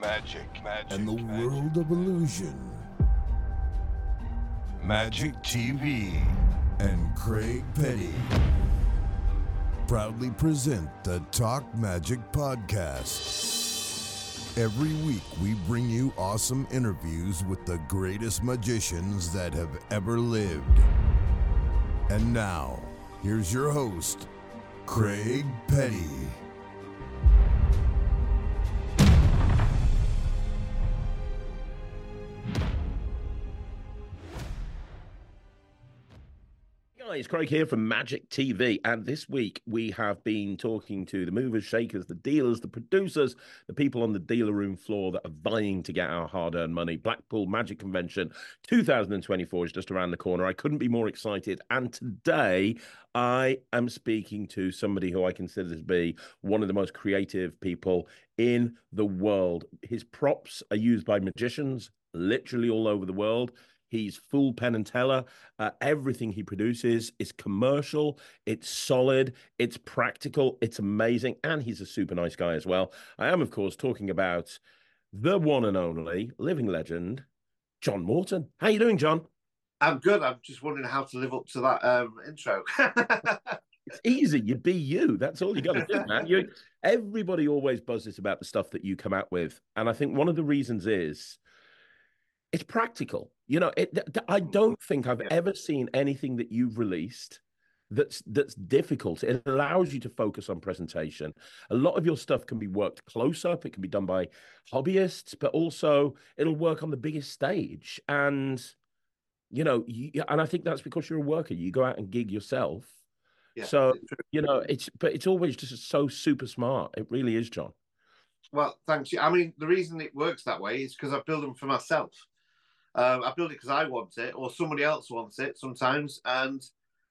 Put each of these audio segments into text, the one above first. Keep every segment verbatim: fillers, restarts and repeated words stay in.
magic, magic, and the magic, world of illusion. Magic T V and Craig Petty proudly present the Talk Magic Podcast. Every week we bring you awesome interviews with the greatest magicians that have ever lived. And now, here's your host, Craig Petty. It's Craig here from Magic T V, and this week we have been talking to the movers, shakers, the dealers, the producers, the people on the dealer room floor that are vying to get our hard-earned money. Blackpool Magic Convention two thousand twenty-four is just around the corner. I couldn't be more excited, and today I am speaking to somebody who I consider to be one of the most creative people in the world. His props are used by magicians literally all over the world. He's full Penn and Teller. Uh, everything he produces is commercial. It's solid. It's practical. It's amazing. And he's a super nice guy as well. I am, of course, talking about the one and only living legend, John Morton. How you doing, John? I'm good. I'm just wondering how to live up to that um, intro. It's easy. You be you. That's all you got to do, man. You, everybody always buzzes about the stuff that you come out with. And I think one of the reasons is it's practical. You know, it, I don't think I've yeah. ever seen anything that you've released that's that's difficult. It allows you to focus on presentation. A lot of your stuff can be worked close up. It can be done by hobbyists, but also it'll work on the biggest stage. And, you know, you, and I think that's because you're a worker. You go out and gig yourself. Yeah, so, you know, it's, but it's always just so super smart. It really is, John. Well, thanks. I mean, the reason it works that way is because I build them for myself. Um, I build it because I want it, or somebody else wants it sometimes, and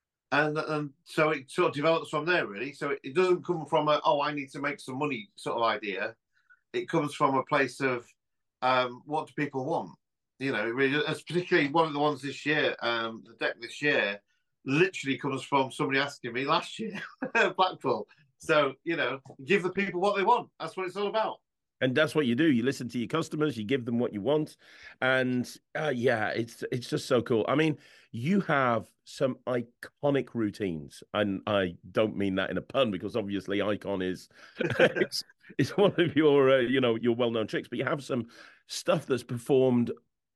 and and so it sort of develops from there, really. So it, it doesn't come from a oh, I need to make some money sort of idea. It comes from a place of um, what do people want? You know, it really, it's particularly one of the ones this year, um, the deck this year, literally comes from somebody asking me last year, Blackpool. So you know, give the people what they want. That's what it's all about. And that's what you do. You listen to your customers, you give them what you want. And uh, yeah, it's it's just so cool. I mean, you have some iconic routines. And I don't mean that in a pun, because obviously Icon is it's, it's one of your, uh, you know, your well-known tricks. But you have some stuff that's performed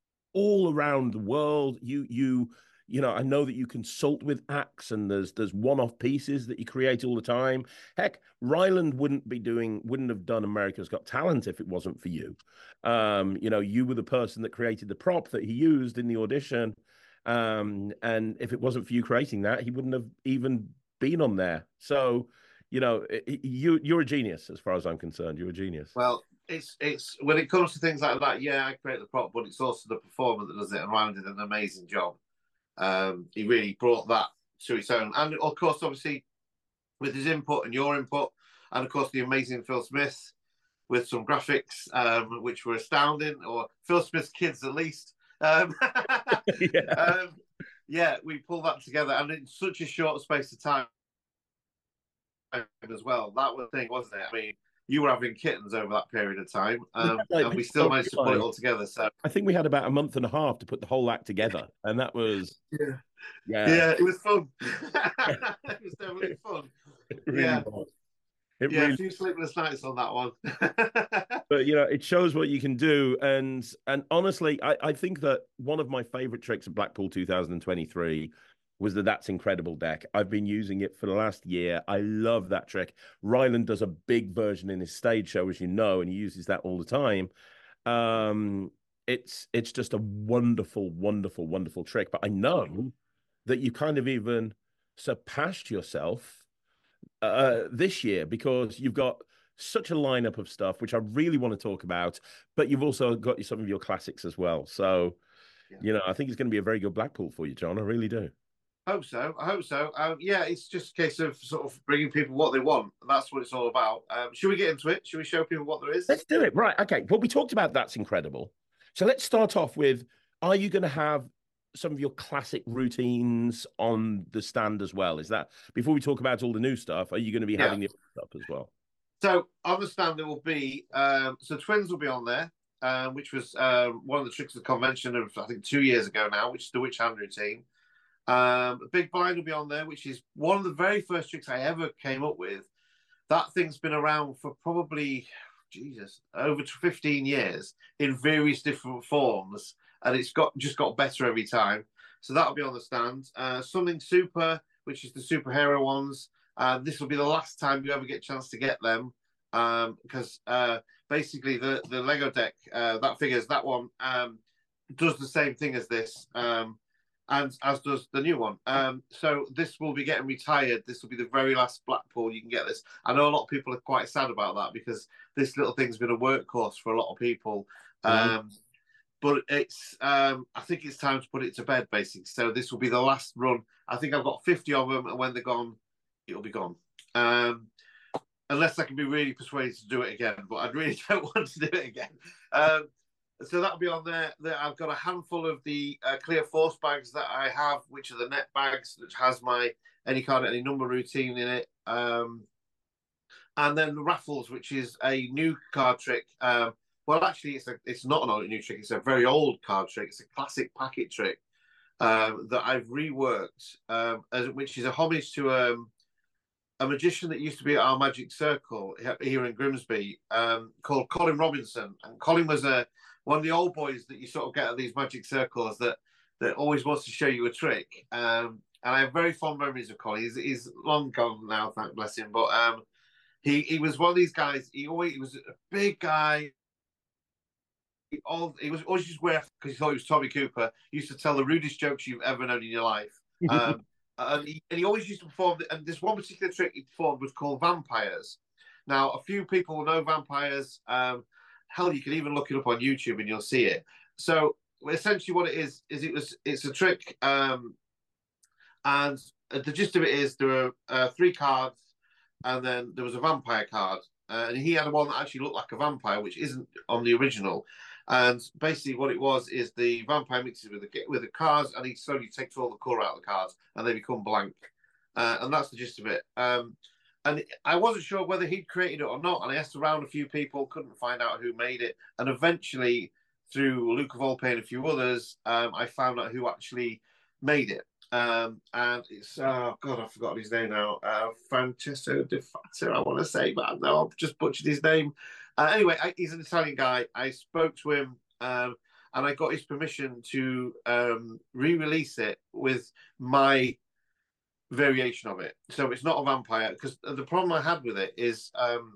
all around the world. You, you, you know, I know that you consult with acts, and there's there's one-off pieces that you create all the time. Heck, Ryland wouldn't be doing, wouldn't have done America's Got Talent if it wasn't for you. Um, you know, you were the person that created the prop that he used in the audition. Um, and if it wasn't for you creating that, he wouldn't have even been on there. So, you know, you you're a genius as far as I'm concerned. You're a genius. Well, it's it's when it comes to things like that, yeah, I create the prop, but it's also the performer that does it, and Ryland did an amazing job. Um, he really brought that to its own. And of course, obviously, with his input and your input, and of course, the amazing Phil Smith with some graphics, um, which were astounding, or Phil Smith's kids at least. Um, yeah. Um, yeah, we pulled that together, and in such a short space of time as well. That was the thing, wasn't it? I mean, you were having kittens over that period of time, um, like, and we still managed to put it all together. So I think we had about a month and a half to put the whole act together, and that was yeah, yeah, yeah it was fun. It was definitely fun. It really yeah, was. It yeah, really... a few sleepless nights on that one. But you know, it shows what you can do, and and honestly, I, I think that one of my favorite tricks of Blackpool two thousand twenty-three was the That's Incredible deck. I've been using it for the last year. I love that trick. Ryland does a big version in his stage show, as you know, and he uses that all the time. Um, it's it's just a wonderful, wonderful, wonderful trick. But I know that you kind of even surpassed yourself uh, this year, because you've got such a lineup of stuff, which I really want to talk about, but you've also got some of your classics as well. So, yeah. you know, I think it's going to be a very good Blackpool for you, John. I really do. Hope so. I hope so. Um, yeah, it's just a case of sort of bringing people what they want. That's what it's all about. Um, should we get into it? Should we show people what there is? Let's do it. Right. Okay. Well, we talked about That's Incredible. So let's start off with, are you going to have some of your classic routines on the stand as well? Is that, before we talk about all the new stuff, are you going to be having yeah. the old stuff as well? So on the stand there will be um, so twins will be on there, um, which was um, one of the tricks of the convention of I think two years ago now, which is the witch hand routine. Um, Big Blind will be on there, which is one of the very first tricks I ever came up with. That thing's been around for probably, Jesus, over fifteen years in various different forms, and it's got just got better every time. So that'll be on the stand. Uh, Something Super, which is the superhero ones. Uh, this will be the last time you ever get a chance to get them, um, because uh, basically the the Lego deck uh, that figures that one um, does the same thing as this. Um, and as does the new one. Um, so this will be getting retired. This will be the very last Blackpool you can get this. I know a lot of people are quite sad about that because this little thing's been a workhorse for a lot of people. Mm. Um, but it's, um, I think it's time to put it to bed, basically. So this will be the last run. I think I've got fifty of them, and when they're gone, it'll be gone. Um, unless I can be really persuaded to do it again, but I really don't want to do it again. Um, So that'll be on there. I've got a handful of the uh, clear force bags that I have, which are the net bags, which has my any card, any number routine in it. Um, and then the raffles, which is a new card trick. Um, well, actually, it's a, it's not an old new trick. It's a very old card trick. It's a classic packet trick um, that I've reworked, um, as, which is a homage to um, a magician that used to be at our Magic Circle here in Grimsby, um, called Colin Robinson. And Colin was a one of the old boys that you sort of get at these Magic Circles that that always wants to show you a trick. Um, and I have very fond memories of Colin. He's, he's long gone now, thank bless him. But um, he he was one of these guys. He always he was a big guy. He, all, he was always just wear because he thought he was Tommy Cooper. He used to tell the rudest jokes you've ever known in your life. Um, and, he, and he always used to perform. And this one particular trick he performed was called Vampires. Now, a few people will know Vampires. Um, Hell, you can even look it up on YouTube and you'll see it. So essentially, what it is is it was it's a trick, um, and the gist of it is there are uh, three cards, and then there was a vampire card, uh, and he had one that actually looked like a vampire, which isn't on the original. And basically, what it was is the vampire mixes with the with the cards, and he slowly takes all the colour out of the cards, and they become blank. Uh, and that's the gist of it. Um, And I wasn't sure whether he'd created it or not. And I asked around a few people, couldn't find out who made it. And eventually, through Luca Volpe and a few others, um, I found out who actually made it. Um, and it's, oh, God, I've forgotten his name now. Uh, Francesco De Fato, I want to say, but no, I've just butchered his name. Uh, anyway, I, he's an Italian guy. I spoke to him um, and I got his permission to um, re-release it with my variation of it. So it's not a vampire, because the problem I had with it is um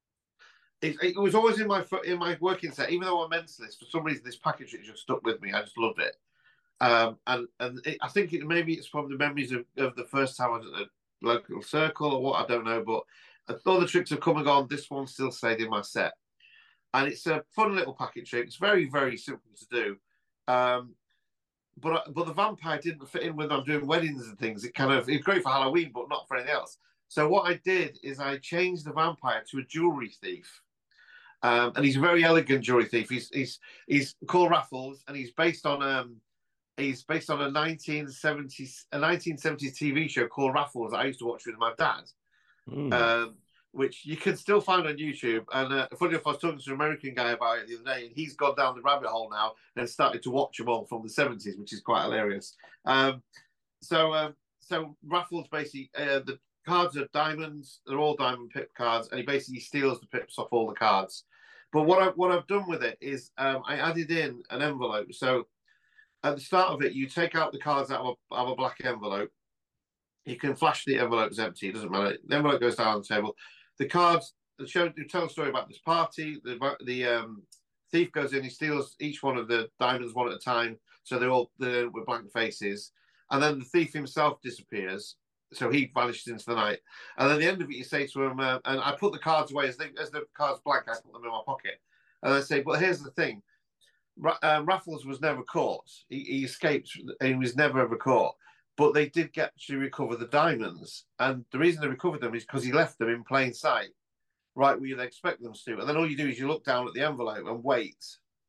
it, it was always in my in my working set, even though I'm a mentalist. For some reason this package just stuck with me. I just loved it. Um and and it, I think it maybe it's from the memories of, of the first time I was at the local circle or what, I don't know, but all the tricks have come and gone. This one still stayed in my set, and it's a fun little packet trick. It's very very simple to do. um But but the vampire didn't fit in when I'm doing weddings and things. It kind of it's great for Halloween, but not for anything else. So what I did is I changed the vampire to a jewelry thief, um, and he's a very elegant jewelry thief. He's he's he's called Raffles, and he's based on um he's based on a nineteen seventies a nineteen seventies T V show called Raffles that I used to watch with my dad. Mm. Um, which you can still find on YouTube. And uh, funny enough, I was talking to an American guy about it the other day, and he's gone down the rabbit hole now and started to watch them all from the seventies, which is quite hilarious. Um, so, um, so Raffles basically, uh, the cards are diamonds. They're all diamond pip cards, and he basically steals the pips off all the cards. But what I what I've done with it is um, I added in an envelope. So at the start of it, you take out the cards out of a, of a black envelope. You can flash the envelope as empty. It doesn't matter. The envelope goes down on the table. The cards, the show, you tell a story about this party. The the um, thief goes in, he steals each one of the diamonds one at a time, so they're all they're with blank faces. And then the thief himself disappears, so he vanishes into the night. And then at the end of it, you say to him, uh, and I put the cards away as, they, as the cards blank, I put them in my pocket. And I say, but here's the thing: Ra- uh, Raffles was never caught. He, he escaped, and he was never ever caught. But they did get to recover the diamonds. And the reason they recovered them is because he left them in plain sight, right where you'd expect them to. And then all you do is you look down at the envelope and wait.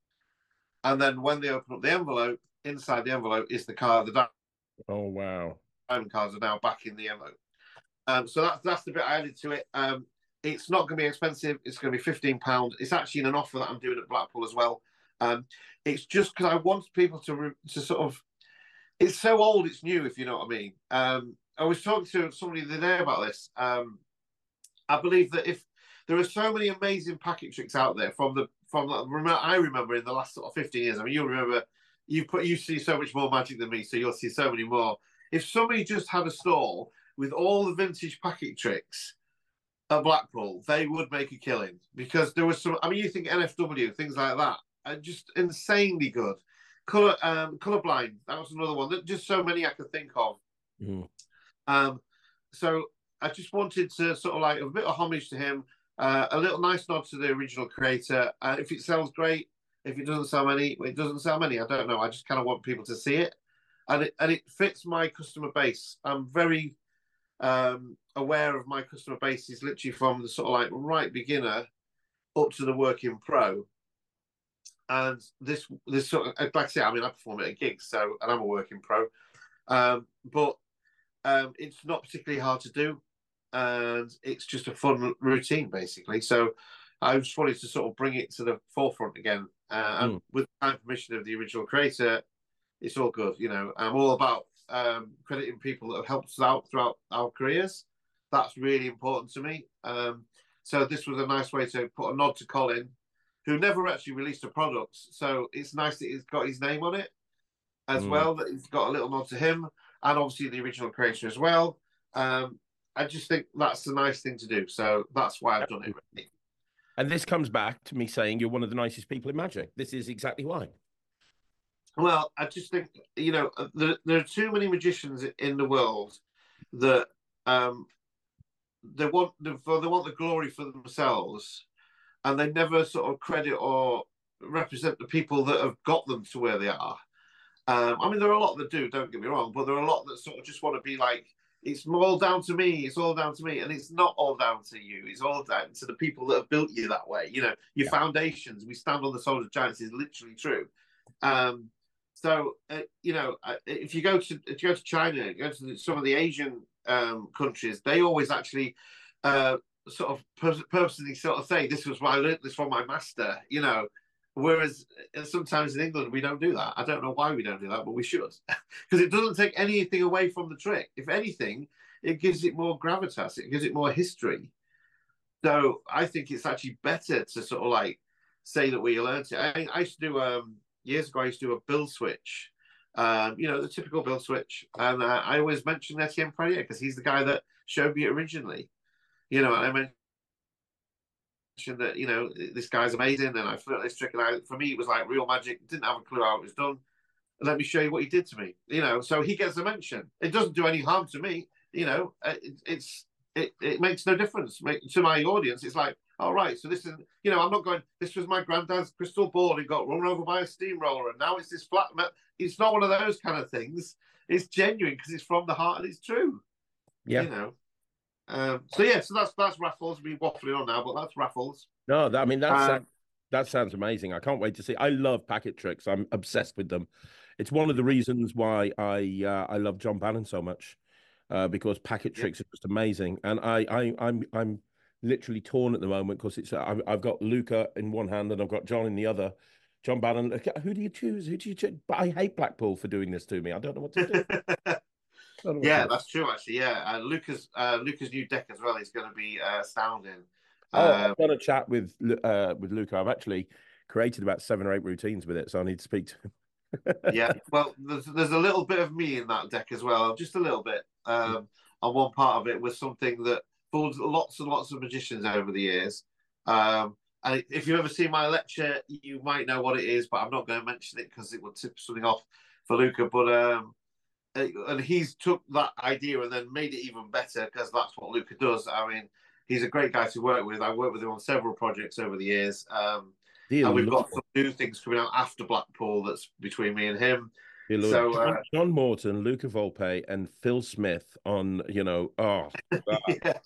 And then when they open up the envelope, inside the envelope is the card. The Oh, wow. diamond cards are now back in the envelope. Um, so that's, that's the bit I added to it. Um, it's not going to be expensive. It's going to be fifteen pounds. It's actually in an offer that I'm doing at Blackpool as well. Um, it's just because I want people to to sort of. It's so old, it's new, if you know what I mean. Um, I was talking to somebody the other day about this. Um, I believe that if there are so many amazing packet tricks out there from the from the, I remember in the last sort of fifteen years. I mean, you'll remember you put you see so much more magic than me, so you'll see so many more. If somebody just had a stall with all the vintage packet tricks at Blackpool, they would make a killing because there was some. I mean, you think N F W things like that are just insanely good. Color, um, colorblind. That was another one. Just so many I could think of. Mm. Um, so I just wanted to sort of like a bit of homage to him, uh, a little nice nod to the original creator. Uh, if it sells, great. If it doesn't sell many, it doesn't sell many. I don't know. I just kind of want people to see it, and it and it fits my customer base. I'm very um, aware of my customer base is literally from the sort of like right beginner up to the working pro. And this this sort of, like I say, I mean, I perform at a gig, so and I'm a working pro, um, but um, it's not particularly hard to do, and it's just a fun routine basically. So I just wanted to sort of bring it to the forefront again, uh, and mm. with the kind permission of the original creator, it's all good. You know, I'm all about um, crediting people that have helped us out throughout our careers. That's really important to me. Um, so this was a nice way to put a nod to Colin, who never actually released a product. So it's nice that he's got his name on it as mm. well, that he's got a little nod to him, and obviously the original creator as well. Um, I just think that's the nice thing to do. So that's why I've done it, really. And this comes back to me saying you're one of the nicest people in magic. This is exactly why. Well, I just think, you know, there, there are too many magicians in the world that um, they want the, they want the glory for themselves, and they never sort of credit or represent the people that have got them to where they are. Um, I mean, there are a lot that do, don't get me wrong, but there are a lot that sort of just want to be like, it's all down to me, it's all down to me. And it's not all down to you. It's all down to the people that have built you that way. You know, your yeah. foundations, we stand on the shoulders of giants is literally true. Um, so, uh, you know, if you go to if you go to China, go to some of the Asian um, countries, they always actually... Uh, sort of pur- purposely sort of say, this was why I learned this from my master, you know, whereas sometimes in England we don't do that. I don't know why we don't do that, but we should, because it doesn't take anything away from the trick. If anything, it gives it more gravitas, it gives it more history. So I think it's actually better to sort of like say that we learned it. I, I used to do um years ago I used to do a bill switch, um you know, the typical bill switch, and uh, I always mention Etienne Pradier because he's the guy that showed me it originally. You know, I mentioned that, you know, this guy's amazing, and I flew this trick, and I, for me, it was like real magic. Didn't have a clue how it was done. Let me show you what he did to me. You know, so he gets a mention. It doesn't do any harm to me. You know, it, it's it, it makes no difference to my audience. It's like, all right, so this is, you know, I'm not going, this was my granddad's crystal ball. He got run over by a steamroller, and now it's this flat. It's not one of those kind of things. It's genuine because it's from the heart and it's true. Yeah. You know. Um, so yeah, so that's that's Raffles. We're waffling on now, but that's Raffles. No, that, I mean that's um, that sounds amazing. I can't wait to see. I love packet tricks. I'm obsessed with them. It's one of the reasons why I uh, I love John Bannon so much, uh, because packet tricks yeah. are just amazing. And I I I'm I'm literally torn at the moment because it's I've, I've got Luca in one hand and I've got John in the other. John Bannon. Who do you choose? Who do you choose? But I hate Blackpool for doing this to me. I don't know what to do. Yeah, that's true. Actually, yeah, uh, Luca's uh, Luca's new deck as well is going to be uh, astounding. Oh, um, I've got a chat with uh, with Luca. I've actually created about seven or eight routines with it, so I need to speak to him. Yeah, well, there's there's a little bit of me in that deck as well, just a little bit. Um, on one part of it was something that fooled lots and lots of magicians over the years. Um, and if you've ever seen my lecture, you might know what it is, but I'm not going to mention it because it would tip something off for Luca. But um, and he's took that idea and then made it even better because that's what Luca does. I mean, he's a great guy to work with. I worked with him on several projects over the years. Um, and we've got some new things coming out after Blackpool that's between me and him. So uh, John Morton, Luca Volpe, and Phil Smith on, you know, oh, yeah.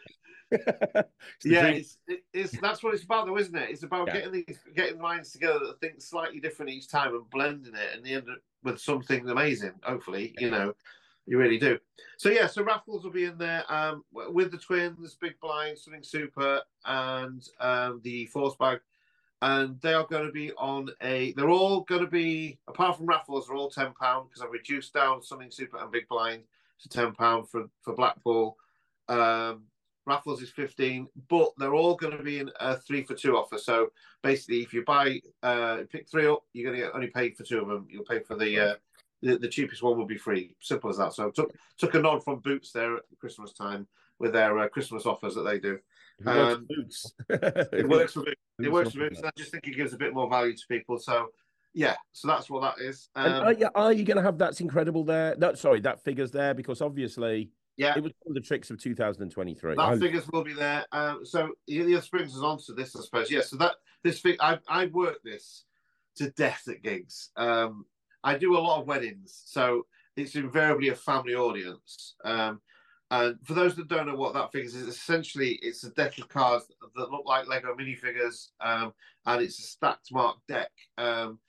it's yeah, it's, it, it's that's what it's about, though, isn't it? It's about yeah. getting these getting minds together that think slightly different each time and blending it, and the end with something amazing. Hopefully, you know, You really do. So yeah, so raffles will be in there um, with the twins, Big Blind, Something Super, and um, the Force Bag, and they are going to be on a. They're all going to be, apart from raffles, they're all ten pound because I've reduced down Something Super and Big Blind to ten pound for for Blackpool. Um, raffles is fifteen, but they're all going to be in a three for two offer. So basically, if you buy, uh, pick three up, you're going to get only paid for two of them. You'll pay for the. Uh, The, the cheapest one will be free. Simple as that. So I took took a nod from Boots there at Christmas time with their uh, Christmas offers that they do. It works Um, for Boots. it works for Boots. It works for Boots. I just think it gives a bit more value to people. So yeah, so that's what that is. Um, and are you, are you going to have That's Incredible there? No, sorry, that figure's there because obviously yeah, it was one of the tricks of two thousand twenty-three. That I... figures will be there. Um, so the brings us on to this, I suppose. Yeah, so that this fig, I I work this to death at gigs. Um, I do a lot of weddings, so it's invariably a family audience. Um, and for those that don't know what that figures is, essentially it's a deck of cards that look like Lego minifigures, um, and it's a stacked marked deck. Um,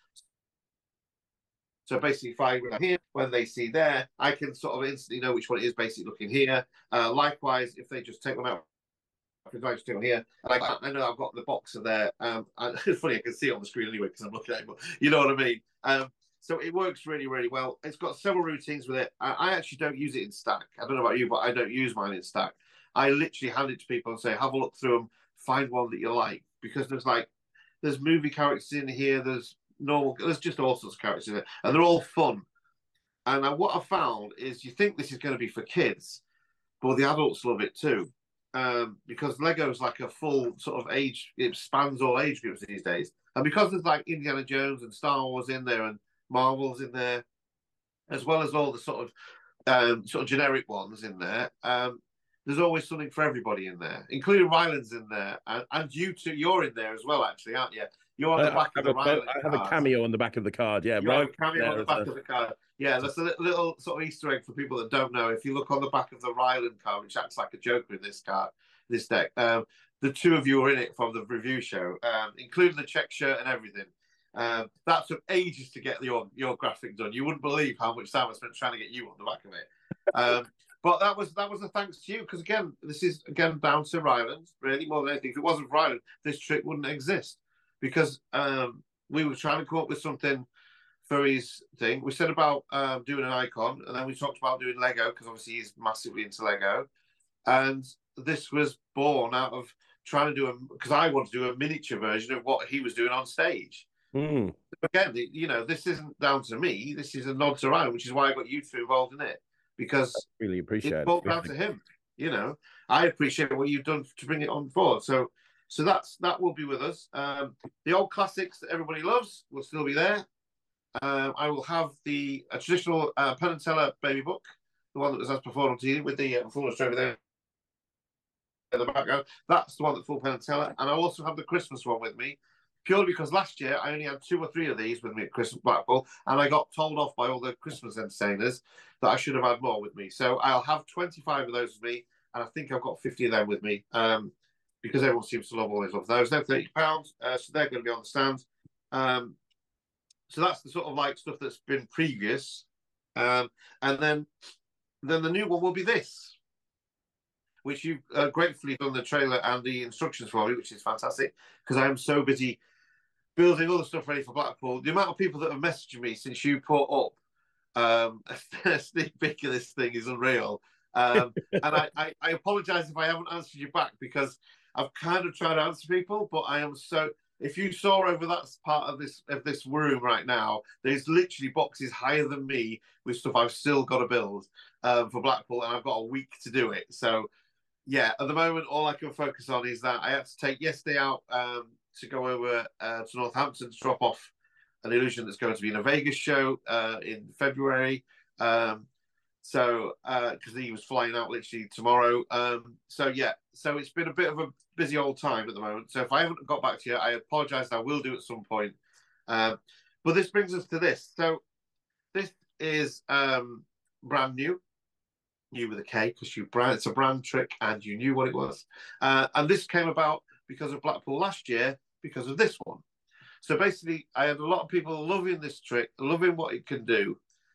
so basically, if I here, when they see there, I can sort of instantly know which one it is, basically looking here. Uh, likewise, if they just take one out, if I just take one here, and I, I know I've got the box of there. Um, and it's funny, I can see it on the screen anyway because I'm looking at it, but you know what I mean. Um, So it works really, really well. It's got several routines with it. I, I actually don't use it in Stack. I don't know about you, but I don't use mine in Stack. I literally hand it to people and say, have a look through them, find one that you like. Because there's like, there's movie characters in here, there's normal, there's just all sorts of characters in it. And they're all fun. And I, what I found is you think this is going to be for kids, but the adults love it too. Um, because Lego's like a full sort of age, it spans all age groups these days. And because there's like Indiana Jones and Star Wars in there and Marvel's in there, as well as all the sort of um, sort of generic ones in there. Um, there's always something for everybody in there, including Ryland's in there, and, and you two, you're in there as well, actually, aren't you? You're on the back of the Ryland I have a cameo on the back of the card. Yeah, you have a cameo on the back a... of the card. Yeah, that's a little, little sort of Easter egg for people that don't know. If you look on the back of the Ryland card, which acts like a Joker in this card, this deck, um, the two of you are in it from the review show, um, including the check shirt and everything. Um, that took ages to get your your graphic done. You wouldn't believe how much time I spent trying to get you on the back of it. Um, but that was that was a thanks to you, because again, this is again down to Ryland, really more than anything. If it wasn't for Ryland, this trick wouldn't exist, because um, we were trying to come up with something for his thing. We said about um, doing an icon, and then we talked about doing Lego, because obviously he's massively into Lego, and this was born out of trying to do a, because I want to do a miniature version of what he was doing on stage. Mm. Again, you know, this isn't down to me. This is a nod to Ryan, which is why I got you two involved in it, because I really appreciate it's it. both down to him. You know, I appreciate what you've done to bring it on board. So, so that's that will be with us. Um, the old classics that everybody loves will still be there. Um, I will have the a traditional uh, Penn and Teller baby book, the one that was as performed on T V with the uh, full over there in the background. That's the one that full Penn and Teller, and I also have the Christmas one with me. Purely because last year I only had two or three of these with me at Christmas Blackpool, and I got told off by all the Christmas entertainers that I should have had more with me. So I'll have twenty-five of those with me, and I think I've got fifty of them with me, um, because everyone seems to love all these of those. They're thirty pounds, uh, so they're going to be on the stand. Um, so that's the sort of like stuff that's been previous, um, and then then the new one will be this, which you've uh, gratefully done the trailer and the instructions for me, which is fantastic, because I am so busy building other stuff ready for Blackpool. The amount of people that have messaged me since you put up um, a sneak peek of this thing is unreal. Um, and I, I, I apologise if I haven't answered you back, because I've kind of tried to answer people, but I am so... If you saw over that part of this of this room right now, there's literally boxes higher than me with stuff I've still got to build um, for Blackpool, and I've got a week to do it. So, yeah, at the moment, all I can focus on is that I had to take yesterday out um, to go over uh, to Northampton to drop off an illusion that's going to be in a Vegas show uh, in February. Um, so, because uh, he was flying out literally tomorrow. Um, so, yeah, so it's been a bit of a busy old time at the moment. So if I haven't got back to you, I apologise. I will do at some point. Um, but this brings us to this. So this is um, brand new. New with a K, because you brand it's a brand trick and you knew what it was. Uh, and this came about because of Blackpool last year, because of this one. So basically, I had a lot of people loving this trick, loving what it can do.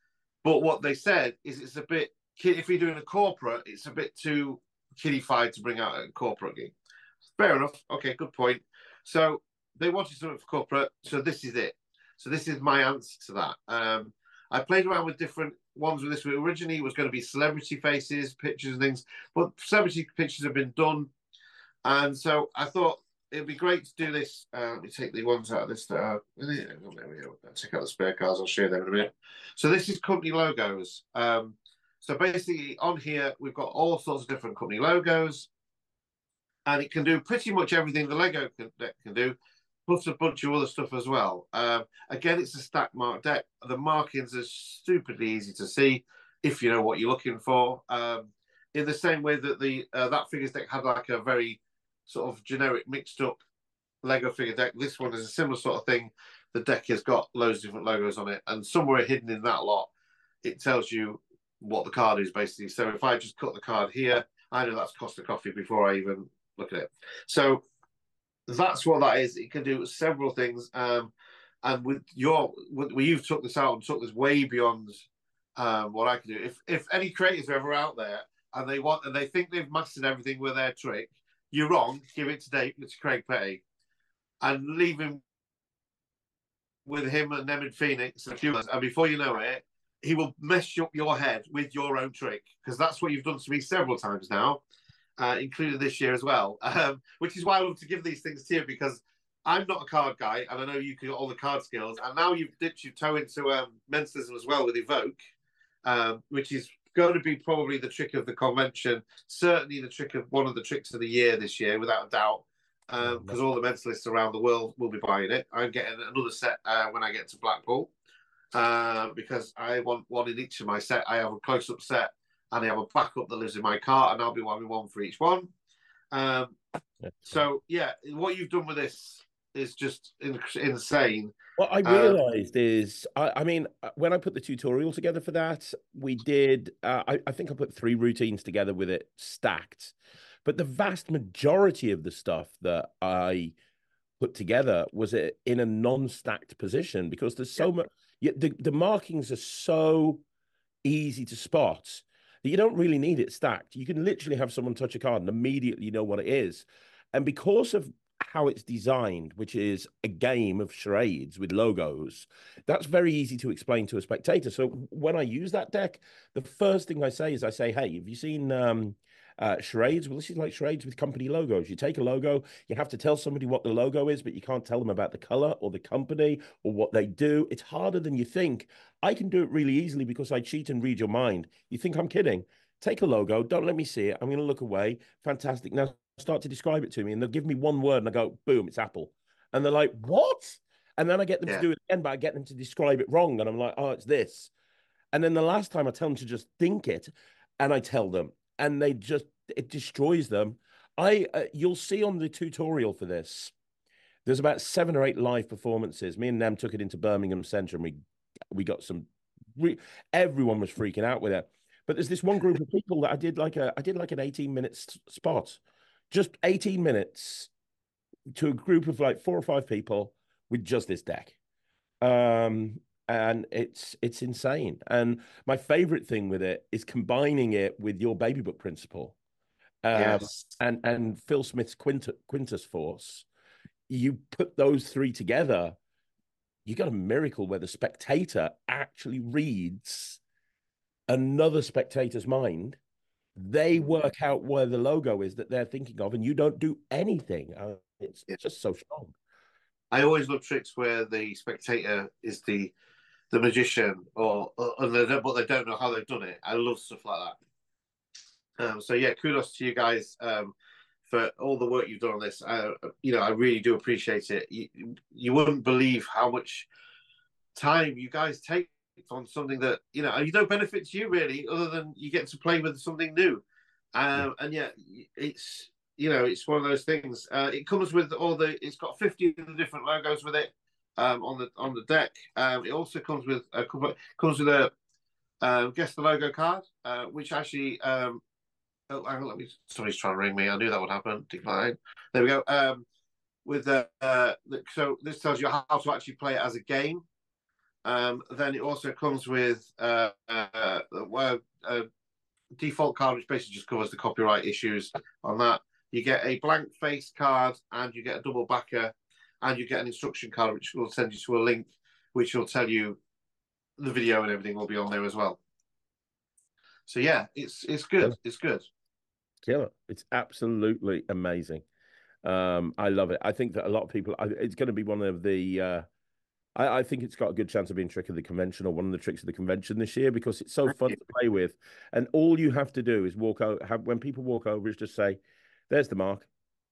But what they said is it's a bit, if you're doing a corporate, it's a bit too kiddified to bring out a corporate game. Fair enough. Okay, good point. So they wanted something for corporate, so this is it. So this is my answer to that. Um, I played around with different ones with this. Originally, it was going to be celebrity faces, pictures and things, but celebrity pictures have been done. And so I thought it'd be great to do this. Uh, let me take the ones out of this. Uh, there we go. Take out the spare cards. I'll show you them in a minute. So this is company logos. Um, so basically on here, we've got all sorts of different company logos. And it can do pretty much everything the Lego can, can do, plus a bunch of other stuff as well. Um, again, it's a stack mark deck. The markings are stupidly easy to see if you know what you're looking for. Um, in the same way that the uh, that figures deck had like a very sort of generic mixed up Lego figure deck, this one is a similar sort of thing. The deck has got loads of different logos on it, and somewhere hidden in that lot, it tells you what the card is basically. So if I just cut the card here, I know that's Costa Coffee before I even look at it. So that's what that is. It can do several things. Um, and with your, with, well, you've took this out and took this way beyond um, what I can do. If if any creators are ever out there and they want and they think they've mastered everything with their trick, you're wrong. Give it to Dave, to Craig Petty, and leave him with him and Nemid Phoenix and a few others. And before you know it, he will mess up your head with your own trick, because that's what you've done to me several times now. Uh, including this year as well, um, which is why I love to give these things to you, because I'm not a card guy, and I know you can all the card skills, and now you've dipped your toe into um, mentalism as well with Evoke, um, which is going to be probably the trick of the convention, certainly the trick of one of the tricks of the year this year, without a doubt, because um, all the mentalists around the world will be buying it. I'm getting another set uh, when I get to Blackpool, uh, because I want one in each of my set. I have a close-up set, and I have a backup that lives in my car, and I'll be wanting one for each one. Um, so, yeah, what you've done with this is just in, insane. What I realized um, is, I, I mean, when I put the tutorial together for that, we did, uh, I, I think I put three routines together with it stacked. But the vast majority of the stuff that I put together was in a non-stacked position, because there's so yeah. much, yeah, the, the markings are so easy to spot. You don't really need it stacked. You can literally have someone touch a card and immediately know what it is. And because of how it's designed, which is a game of charades with logos, that's very easy to explain to a spectator. So when I use that deck, the first thing I say is I say, hey, have you seen um, uh, charades? Well, this is like charades with company logos. You take a logo, you have to tell somebody what the logo is, but you can't tell them about the color or the company or what they do. It's harder than you think. I can do it really easily because I cheat and read your mind. You think I'm kidding? Take a logo, don't let me see it. I'm going to look away. Fantastic. Now start to describe it to me, and they'll give me one word, and I go, boom, it's Apple. And they're like, what? And then I get them yeah. to do it again, but I get them to describe it wrong. And I'm like, oh, it's this. And then the last time I tell them to just think it, and I tell them, and they just, it destroys them. I, uh, you'll see on the tutorial for this, there's about seven or eight live performances. Me and Nem took it into Birmingham Centre, and we we got some, re everyone was freaking out with it. But there's this one group of people that I did like a, I did like an eighteen minute spot, just eighteen minutes to a group of like four or five people with just this deck. Um, and it's, it's insane. And my favorite thing with it is combining it with your baby book principle. Um, yes. and, and Phil Smith's Quint Quintus Force. You put those three together, you got a miracle where the spectator actually reads another spectator's mind. They work out where the logo is that they're thinking of, and you don't do anything. Uh, it's yeah. just so strong. I always love tricks where the spectator is the the magician, or, or and they don't, but they don't know how they've done it. I love stuff like that. Um, so yeah, kudos to you guys um, for all the work you've done on this. Uh, you know, I really do appreciate it. You, you wouldn't believe how much time you guys take on something that, you know, you don't benefit to you really, other than you get to play with something new. Um, and yet it's, you know, it's one of those things. Uh, it comes with all the, it's got fifty of the different logos with it um, on the on the deck. Um, it also comes with a comes with a um, guess the logo card, uh, which actually, um, oh, hang on, let me, somebody's trying to ring me. I knew that would happen. Decline. There we go. Um, with the, uh, the, so this tells you how to actually play it as a game. Um, then it also comes with uh, uh, well, a default card, which basically just covers the copyright issues on that. You get a blank face card, and you get a double backer, and you get an instruction card, which will send you to a link, which will tell you the video and everything will be on there as well. So yeah, it's it's good. Killer. It's good. Killer. It's absolutely amazing. Um, I love it. I think that a lot of people, it's going to be one of the, uh, I, I think it's got a good chance of being trick of the convention, or one of the tricks of the convention this year, because it's so fun to play with. And all you have to do is walk over, have, when people walk over, is just say, there's the mark.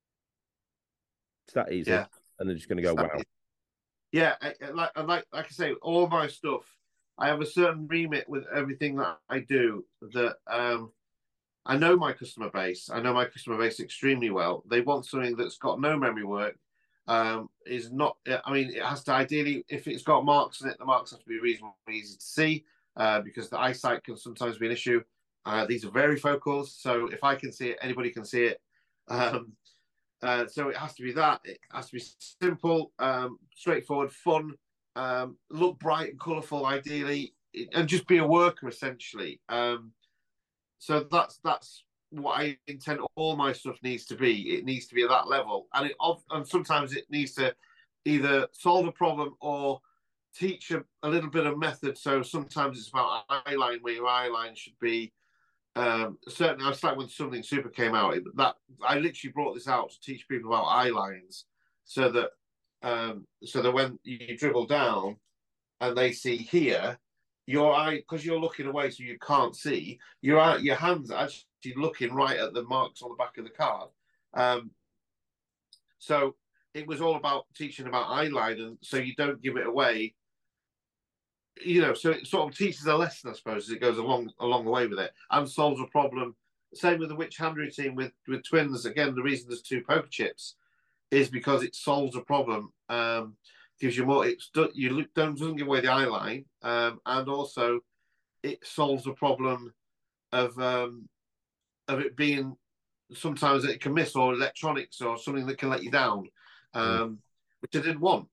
It's that easy. Yeah. And they're just going to go, wow. Easy. Yeah, I, like, like like I say, all my stuff, I have a certain remit with everything that I do, that um, I know my customer base. I know my customer base extremely well. They want something that's got no memory work. Um, is not. I mean, it has to ideally, if it's got marks in it, the marks have to be reasonably easy to see, uh, because the eyesight can sometimes be an issue. Uh, these are varifocals, so if I can see it, anybody can see it. Um, uh, so it has to be that. It has to be simple, um, straightforward, fun, um, look bright and colourful, ideally, and just be a worker essentially. Um, so that's that's what I intend. All my stuff needs to be. It needs to be at that level, and it and sometimes it needs to either solve a problem or teach a, a little bit of method. So sometimes it's about eyeline, where your eyeline should be. Um, certainly, I was like when Something Super came out. That I literally brought this out to teach people about eye lines, so that um, so that when you dribble down and they see here, your eye, because you're looking away, so you can't see. Your your hands are actually looking right at the marks on the back of the card. Um, so it was all about teaching about eye line, and so you don't give it away. You know, so it sort of teaches a lesson, I suppose, as it goes along along the way with it, and solves a problem. Same with the witch hand routine with with twins. Again, the reason there's two poker chips is because it solves a problem. Um, gives you more. It's you look don't doesn't give away the eye line, um, and also it solves a problem of um, of it being sometimes it can miss, or electronics, or something that can let you down, um, mm. which I didn't want.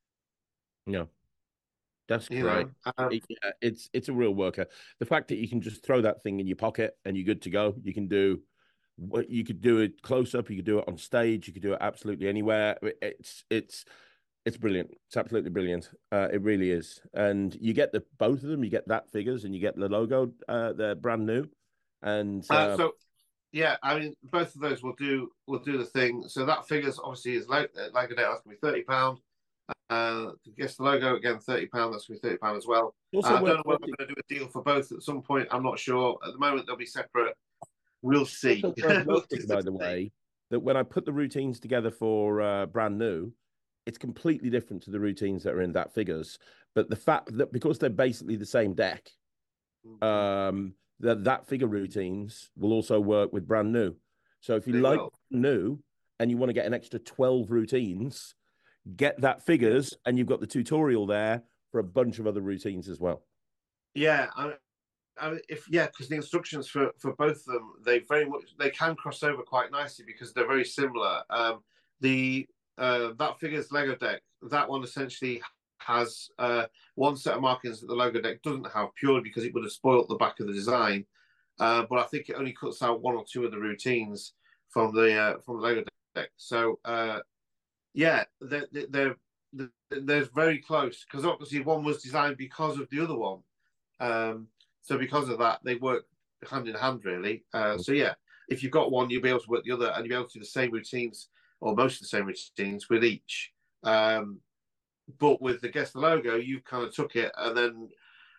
No. That's you great. Um, it, yeah, it's it's a real worker. The fact that you can just throw that thing in your pocket and you're good to go. You can do what you could do it close up. You could do it on stage. You could do it absolutely anywhere. It's it's it's brilliant. It's absolutely brilliant. Uh, it really is. And you get the both of them. You get that figures and you get the logo. Uh, they're brand new. And uh, uh, so yeah, I mean both of those will do will do the thing. So that figures obviously is like like a day. That's gonna be thirty pound. Uh, to guess the logo again, thirty pound. That's going to be thirty pound as well. Also, uh, I don't know whether we're going to do a deal for both at some point. I'm not sure. At the moment, they'll be separate. We'll see. By the way, that when I put the routines together for uh, brand new, it's completely different to the routines that are in that figures. But the fact that because they're basically the same deck, mm-hmm. um, that that figure routines will also work with brand new. So if you they like will. new and you want to get an extra twelve routines, get that figures, and you've got the tutorial there for a bunch of other routines as well. Yeah, I, I, if yeah, because the instructions for for both of them, they very much they can cross over quite nicely because they're very similar. Um, the uh, that figures Lego deck, that one essentially has uh, one set of markings that the Lego deck doesn't have, purely because it would have spoilt the back of the design. Uh, but I think it only cuts out one or two of the routines from the uh, from the Lego deck. So. Uh, Yeah, they're, they're, they're, they're very close because obviously one was designed because of the other one. Um, so because of that, they work hand in hand, really. Uh, so yeah, if you've got one, you'll be able to work the other, and you'll be able to do the same routines, or most of the same routines with each. Um, but with the Guess the Logo, you kind of took it and then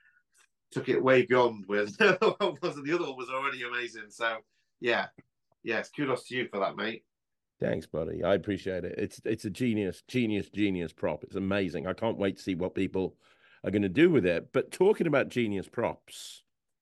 took it way beyond with the other one was already amazing. So yeah, yes, kudos to you for that, mate. Thanks, buddy. I appreciate it. It's it's a genius, genius, genius prop. It's amazing. I can't wait to see what people are going to do with it. But talking about genius props,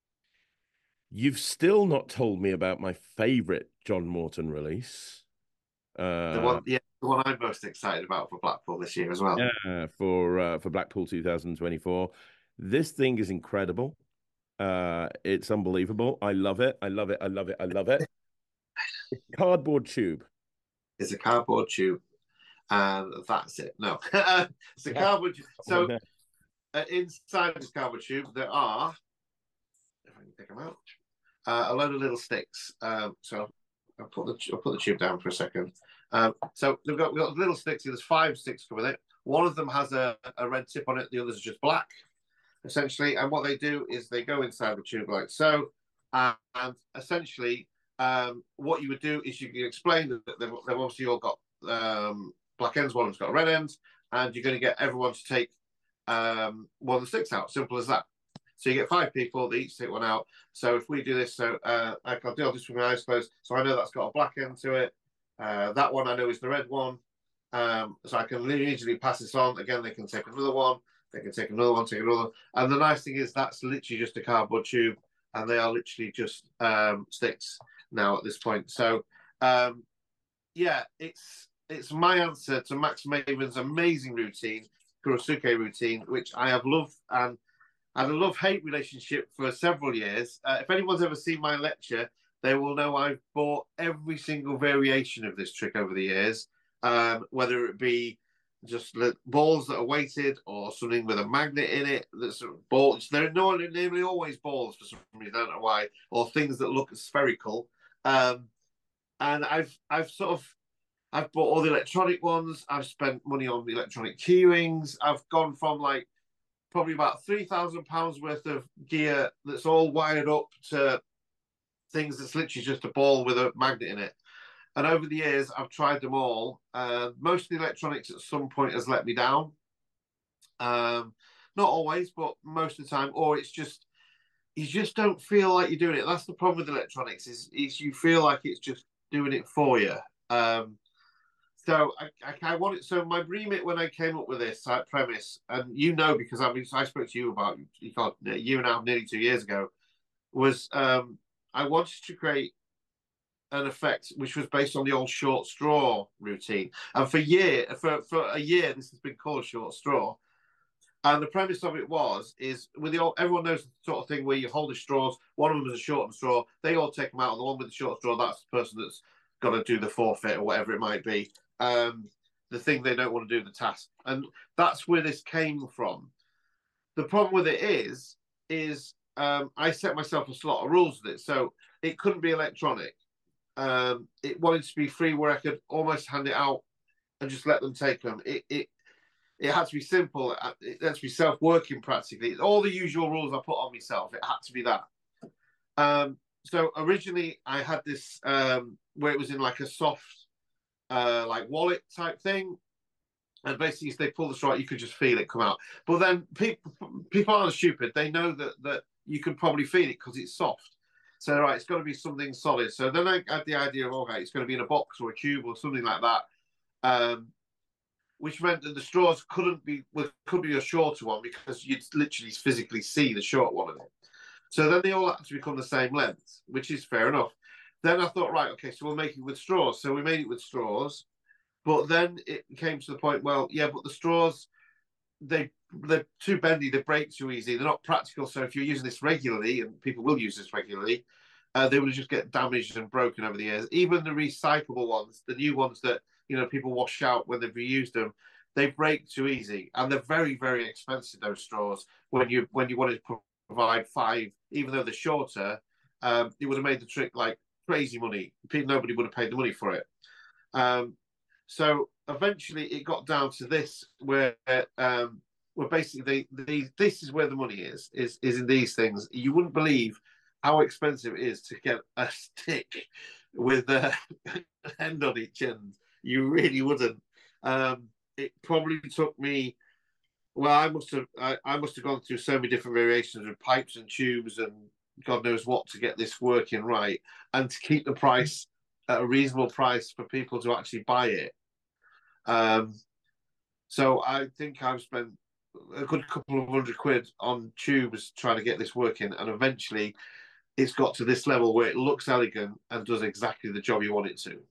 you've still not told me about my favorite John Morton release. Uh, the one, yeah, the one I'm most excited about for Blackpool this year as well. Yeah, for uh, for Blackpool two thousand twenty-four. This thing is incredible. Uh, it's unbelievable. I love it. I love it. I love it. I love it. It's cardboard tube. It's a cardboard tube, and that's it. No, it's a cardboard tube. So uh, inside this cardboard tube, there are, if I can pick them out, uh, a load of little sticks. Um, so I'll put the I'll put the tube down for a second. Um, so we've got we've got little sticks here. There's five sticks with it. One of them has a, a red tip on it. The others are just black, essentially. And what they do is they go inside the tube like so. Uh, and essentially, um, what you would do is you can explain that they've, they've obviously all got um, black ends. One of them's got a red end, and you're going to get everyone to take um, one of the sticks out. Simple as that. So you get five people, they each take one out. So if we do this, so uh, I'll do this with my eyes closed. So I know that's got a black end to it. Uh, that one I know is the red one. Um, so I can easily pass this on. Again, they can take another one. They can take another one, take another. And the nice thing is that's literally just a cardboard tube, and they are literally just um, sticks now at this point. So um, yeah, it's it's my answer to Max Maven's amazing routine, Kurosuke routine, which I have loved and had a love-hate relationship for several years. Uh, if anyone's ever seen my lecture, they will know I've bought every single variation of this trick over the years, um, whether it be just balls that are weighted or something with a magnet in it. That's balls. They're normally always balls for some reason. I don't know why, or things that look spherical. Um, and I've I've sort of I've bought all the electronic ones. I've spent money on the electronic key rings. I've gone from like probably about three thousand pounds worth of gear that's all wired up to things that's literally just a ball with a magnet in it. And over the years, I've tried them all. Uh, most of the electronics at some point has let me down. Um, not always, but most of the time. Or it's just, you just don't feel like you're doing it. That's the problem with electronics is, is you feel like it's just doing it for you. Um, So I, I, I want it. So my remit when I came up with this uh, premise, and you know because I mean I spoke to you about you got a year and a half, nearly two years ago, was um, I wanted to create an effect which was based on the old short straw routine, and for year for for a year this has been called short straw. And the premise of it was is with the old, everyone knows the sort of thing where you hold the straws. One of them is a shortened straw. They all take them out, and the one with the short straw, that's the person that's got to do the forfeit or whatever it might be. Um, the thing they don't want to do the task, and that's where this came from. The problem with it is, is um, I set myself a lot of rules with it, so it couldn't be electronic. Um, it wanted to be free, where I could almost hand it out and just let them take them. It it it had to be simple. It had to be self-working practically. All the usual rules I put on myself. It had to be that. Um, so originally I had this um, where it was in like a soft. Uh, like wallet type thing, and basically if they pull the straw, you could just feel it come out. But then people people aren't stupid; they know that that you can probably feel it because it's soft. So right, it's got to be something solid. So then I had the idea of okay, it's going to be in a box or a tube or something like that, um, which meant that the straws couldn't be well, could be a shorter one because you'd literally physically see the short one of it. So then they all had to become the same length, which is fair enough. Then I thought, right, okay, so we'll make it with straws. So we made it with straws, but then it came to the point, well, yeah, but the straws, they, they're too bendy, they break too easy, they're not practical. So if you're using this regularly, and people will use this regularly, uh, they will just get damaged and broken over the years. Even the recyclable ones, the new ones that, you know, people wash out when they've reused them, they break too easy. And they're very, very expensive, those straws, when you when you wanted to provide five, even though they're shorter, um, it would have made the trick like crazy money. Nobody would have paid the money for it. Um, so eventually it got down to this where um, where basically they, they, this is where the money is, is, is in these things. You wouldn't believe how expensive it is to get a stick with a end on each end. You really wouldn't. Um, it probably took me, well, I must have I, I must have gone through so many different variations of pipes and tubes and God knows what to get this working right and to keep the price at a reasonable price for people to actually buy it. Um, so I think I've spent a good couple of hundred quid on tubes trying to get this working, and eventually it's got to this level where it looks elegant and does exactly the job you want it to.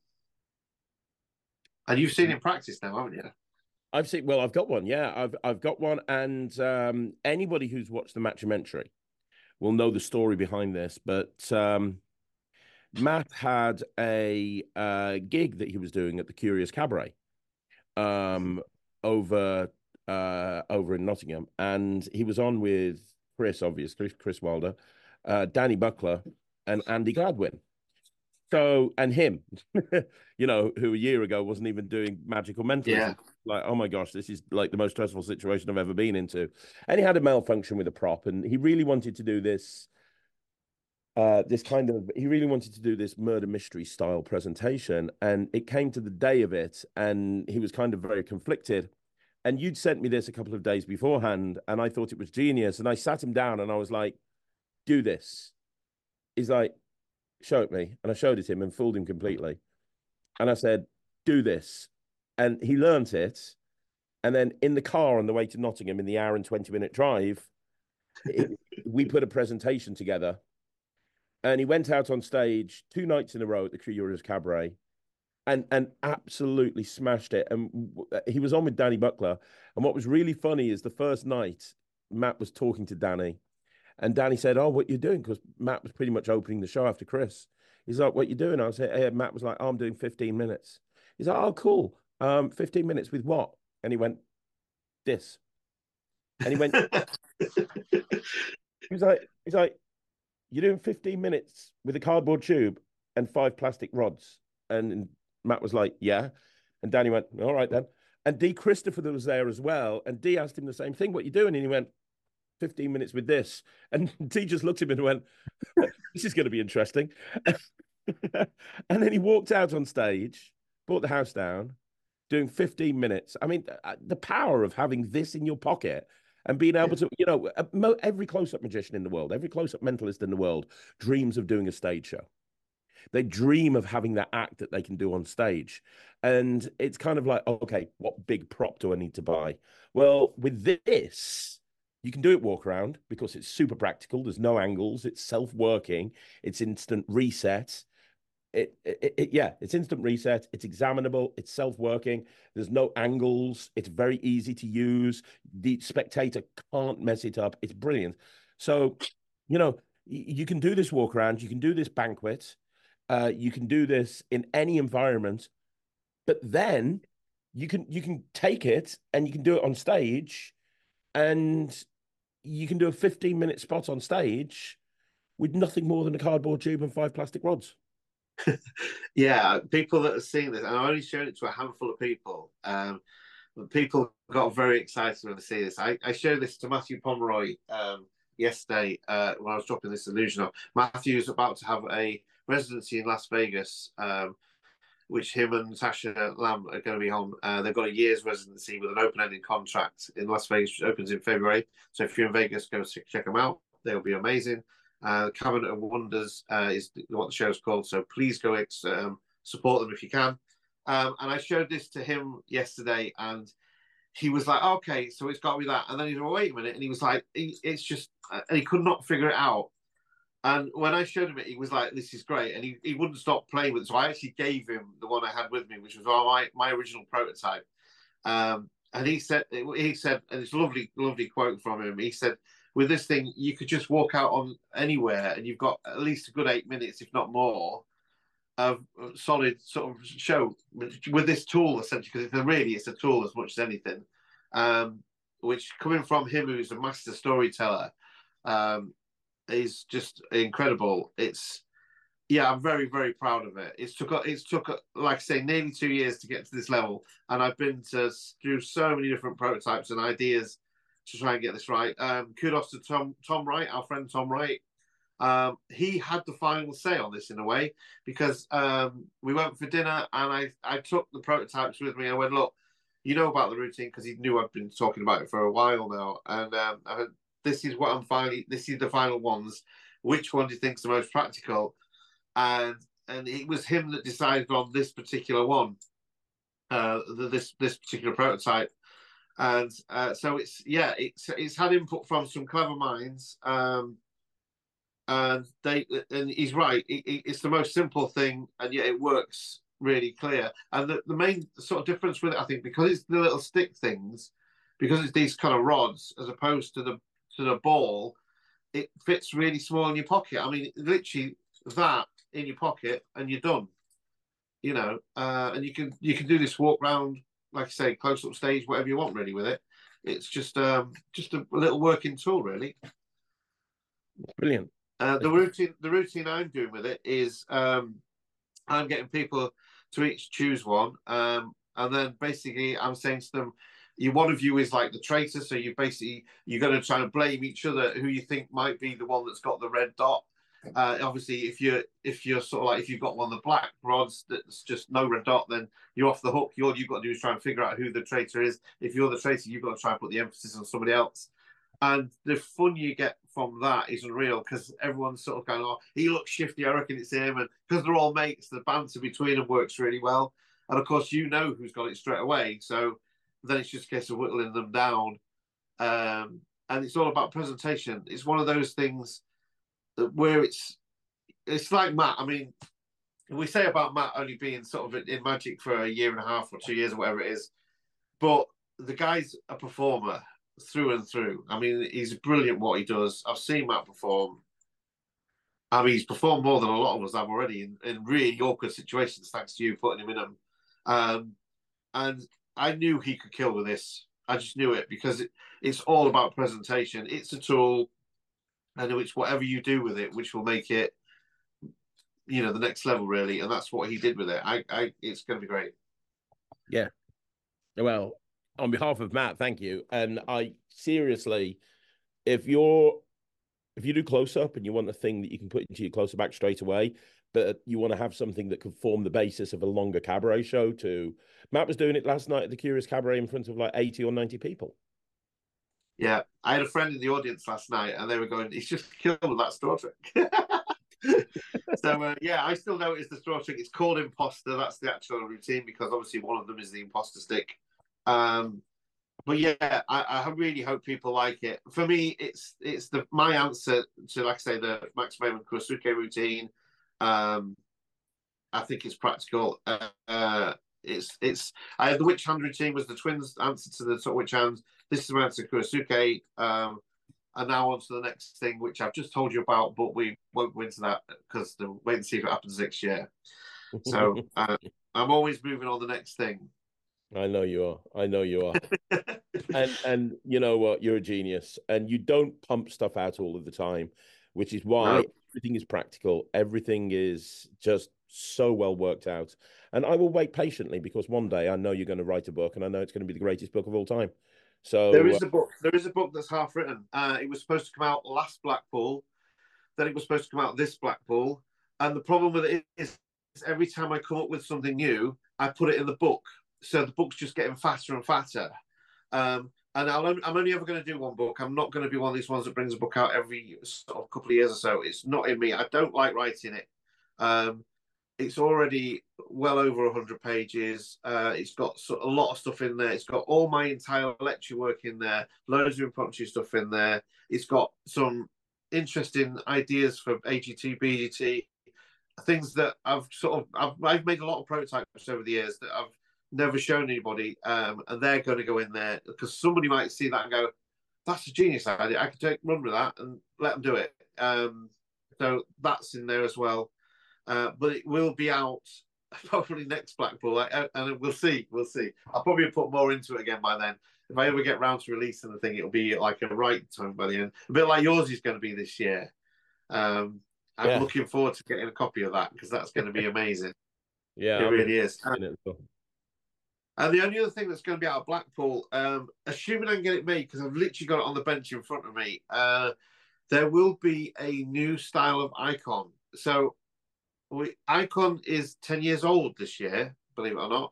And you've seen it in practice now, haven't you? I've seen, well, I've got one. Yeah, I've I've got one, and um, anybody who's watched the Matchumentary will know the story behind this. But um, Matt had a uh, gig that he was doing at the Curious Cabaret um, over uh, over in Nottingham, and he was on with Chris, obviously, Chris Wilder, uh, Danny Buckler, and Andy Gladwin. So, and him, you know, who a year ago wasn't even doing magical mentalism. Yeah. Like, oh my gosh, this is like the most stressful situation I've ever been into. And he had a malfunction with a prop, and he really wanted to do this. Uh, this kind of, he really wanted to do this murder mystery style presentation, and it came to the day of it, and he was kind of very conflicted. And you'd sent me this a couple of days beforehand, and I thought it was genius. And I sat him down, and I was like, "Do this." He's like, "Show it me," and I showed it him and fooled him completely. And I said, "Do this," and he learnt it. And then in the car on the way to Nottingham, in the hour and twenty minute drive, it, we put a presentation together. And he went out on stage two nights in a row at the Curious Cabaret and and absolutely smashed it. And he was on with Danny Buckler. And what was really funny is the first night, Matt was talking to Danny. And Danny said, "Oh, what you doing?" Because Matt was pretty much opening the show after Chris. He's like, "What you doing?" I said, hey, Matt was like, "Oh, I'm doing fifteen minutes. He's like, "Oh, cool. Um, fifteen minutes with what?" And he went, "This." And he went, he was like, he's like, "You're doing fifteen minutes with a cardboard tube and five plastic rods." And, and Matt was like, "Yeah." And Danny went, "All right then." And Dee Christopher was there as well. And Dee asked him the same thing, "What you doing?" And he went, fifteen minutes with this." And Dee just looked at him and went, "This is going to be interesting." And then he walked out on stage, brought the house down, doing fifteen minutes. I mean, the power of having this in your pocket and being able to, you know, every close-up magician in the world, every close-up mentalist in the world dreams of doing a stage show. They dream of having that act that they can do on stage. And it's kind of like, okay, what big prop do I need to buy? Well, with this, you can do it walk around because it's super practical. There's no angles. It's self-working. It's instant reset. It, it, it, yeah, it's instant reset. It's examinable. It's self-working. There's no angles. It's very easy to use. The spectator can't mess it up. It's brilliant. So, you know, you can do this walk around. You can do this banquet. Uh, you can do this in any environment. But then you can you can take it and you can do it on stage, and you can do a fifteen minute spot on stage with nothing more than a cardboard tube and five plastic rods. Yeah, people that are seeing this, and I only showed it to a handful of people. Um, but people got very excited when they see this. I, I showed this to Matthew Pomeroy um, yesterday uh, when I was dropping this illusion off. Matthew's about to have a residency in Las Vegas, um, which him and Tasha Lamb are going to be on. Uh, they've got a year's residency with an open-ended contract in Las Vegas, which opens in February. So if you're in Vegas, go check them out. They'll be amazing. Uh, Cabinet of Wonders uh, is what the show's called. So please go um, support them if you can. Um, and I showed this to him yesterday, and he was like, "Okay, so it's got to be that." And then he was like, "Wait a minute," and he was like, "It's just," and he could not figure it out. And when I showed him it, he was like, "This is great," and he, he wouldn't stop playing with it. So I actually gave him the one I had with me, which was my my original prototype. Um, and he said, he said, and it's a lovely, lovely quote from him. He said, "With this thing, you could just walk out on anywhere, and you've got at least a good eight minutes, if not more, of solid sort of show with this tool, essentially, because it's a, really it's a tool as much as anything." Um, which, coming from him, who's a master storyteller, um, is just incredible. It's yeah, I'm very, very proud of it. It's took it's took like I say, nearly two years to get to this level, and I've been to through so many different prototypes and ideas to try and get this right. Um, kudos to Tom Tom Wright, our friend Tom Wright. Um, he had the final say on this in a way, because um, we went for dinner and I, I took the prototypes with me. I went, "Look, you know about the routine," because he knew I'd been talking about it for a while now. And um, I went, "This is what I'm finally, this is the final ones. Which one do you think's the most practical?" And and it was him that decided on this particular one, uh, the, this this particular prototype. And uh, so it's yeah, it's it's had input from some clever minds, um, and they and he's right. It, it's the most simple thing, and yet it works really clear. And the, the main sort of difference with it, I think, because it's the little stick things, because it's these kind of rods as opposed to the to the ball, it fits really small in your pocket. I mean, literally that in your pocket, and you're done. You know, uh, and you can you can do this walk round, like I say, close up stage, whatever you want really with it. it's just um, just a little working tool, really. Brilliant. Uh, the routine, the routine I'm doing with it is um, I'm getting people to each choose one, um, and then basically I'm saying to them, you one of you is like the traitor, so you basically you're going to try and blame each other who you think might be the one that's got the red dot. Uh, obviously, if you're if you're sort of like if you've got one of the black rods that's just no red dot, then you're off the hook. All you've got to do is try and figure out who the traitor is. If you're the traitor, you've got to try and put the emphasis on somebody else. And the fun you get from that is unreal because everyone's sort of going, oh, he looks shifty, I reckon it's him. And because they're all mates, the banter between them works really well. And of course, you know who's got it straight away. So then it's just a case of whittling them down. Um, and it's all about presentation. It's one of those things that where it's it's like Matt. I mean, we say about Matt only being sort of in Magic for a year and a half or two years or whatever it is, but the guy's a performer through and through. I mean, he's brilliant what he does. I've seen Matt perform. I mean, he's performed more than a lot of us have already in, in really awkward situations, thanks to you putting him in them. Um, and I knew he could kill with this. I just knew it because it, it's all about presentation. It's a tool, and it's whatever you do with it, which will make it, you know, the next level, really. And that's what he did with it. I, I it's going to be great. Yeah. Well, on behalf of Matt, thank you. And I seriously, if you're, if you do close up and you want a thing that you can put into your closer back straight away, but you want to have something that could form the basis of a longer cabaret show to, Matt was doing it last night at the Curious Cabaret in front of like eighty or ninety people. Yeah. I had a friend in the audience last night and they were going, he's just killed with that straw trick. So uh, yeah, I still know it's the straw trick. It's called imposter. That's the actual routine because obviously one of them is the imposter stick. Um, but yeah, I, I really hope people like it. For me, it's it's the my answer to, like I say, the Max Mayman Kurasuke routine. Um, I think it's practical. Uh, uh, it's it's I had the Witch Hand routine was the twins' answer to the Witch Hand. This is my answer to Kurasuke. Um, and now on to the next thing, which I've just told you about, but we won't go into that because the wait and see if it happens next year. So uh, I'm always moving on the next thing. I know you are. I know you are. and and you know what? You're a genius, and you don't pump stuff out all of the time, which is why no. everything is practical. Everything is just so well worked out. And I will wait patiently because one day I know you're going to write a book, and I know it's going to be the greatest book of all time. So there is a book. There is a book that's half written. Uh, it was supposed to come out last Blackpool, then it was supposed to come out this Blackpool. And the problem with it is, is every time I come up with something new, I put it in the book. So the book's just getting faster and fatter. Um, and I'll only, I'm only ever going to do one book. I'm not going to be one of these ones that brings a book out every sort of couple of years or so. It's not in me. I don't like writing it. Um, it's already well over one hundred pages. Uh, it's got so, a lot of stuff in there. It's got all my entire lecture work in there, loads of impromptu stuff in there. It's got some interesting ideas for A G T, B G T, things that I've sort of, I've, I've made a lot of prototypes over the years that I've never shown anybody, um, and they're going to go in there because somebody might see that and go, that's a genius idea. I could take run with that and let them do it. Um, so that's in there as well. Uh, but it will be out probably next Blackpool, and we'll see. We'll see. I'll probably put more into it again by then. If I ever get round to releasing the thing, it'll be like a right time by the end. A bit like yours is going to be this year. Um, I'm yeah. looking forward to getting a copy of that because that's going to be amazing. Yeah, it I'm really is. It and the only other thing that's going to be out of Blackpool, um, assuming I can get it made, because I've literally got it on the bench in front of me, uh, there will be a new style of icon. So we, Icon is ten years old this year, believe it or not.